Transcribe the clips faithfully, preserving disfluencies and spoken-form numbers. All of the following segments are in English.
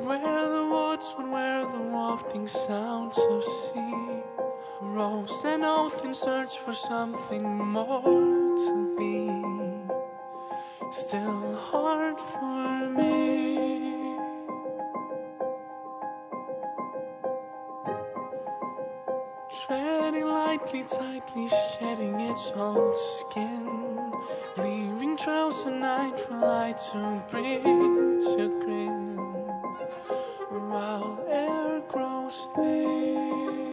where the woods would wear the wafting sounds of sea, rose an oath in search for something more to be, still hard for me. Treading lightly, tightly, shedding its old skin, leaving trails at night for light to bring chagrin, while air grows thin.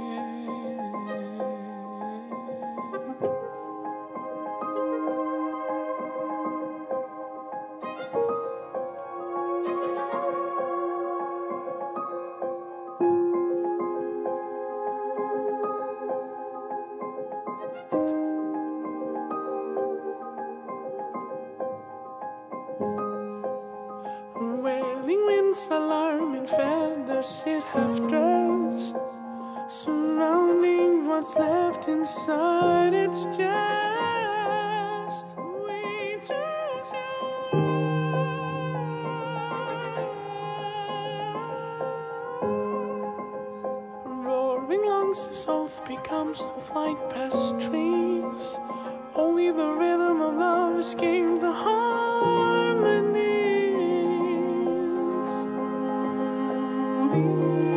Wailing winds, alarming feathers it have dressed, surrounding what's left inside its chest. We choose you. Roaring lungs, his oath becomes to flight past trees. Only the rhythm of love escaped the harmony.